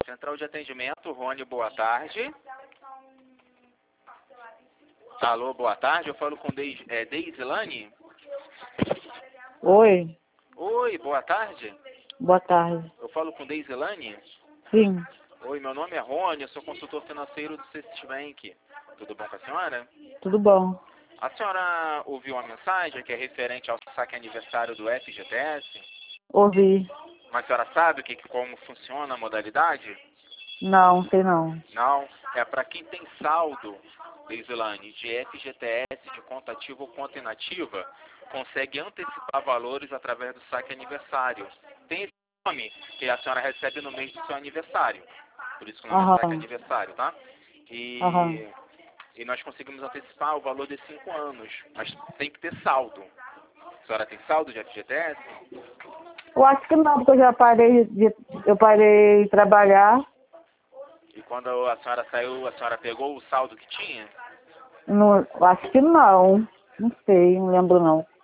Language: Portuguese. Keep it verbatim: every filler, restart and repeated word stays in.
Central de atendimento, Rony, boa tarde. Alô, boa tarde, eu falo com Deis, é, Deisilane? Oi, Oi, boa tarde. boa tarde. Eu falo com Deisilane? Sim, Oi, meu nome é Rony, eu sou consultor financeiro do Citibank. Tudo bom com a senhora? tudo bom. A senhora ouviu uma mensagem que é referente ao saque aniversário do F G T S? Ouvi. Mas a senhora sabe o que, como funciona a modalidade? Não, sei não. Não, é para quem tem saldo, Deisilane, de F G T S, de conta ativa ou conta inativa, consegue antecipar valores através do saque aniversário. Tem esse nome que a senhora recebe no mês do seu aniversário. Por isso que o nome é saque Aham, aniversário, tá? aham. E, e nós conseguimos antecipar o valor de cinco anos, mas tem que ter saldo. A senhora tem saldo de F G T S? Eu acho que não, porque eu já parei de, eu parei de trabalhar. E quando a senhora saiu, a senhora pegou o saldo que tinha? Não, eu acho que não. Não sei, não lembro não.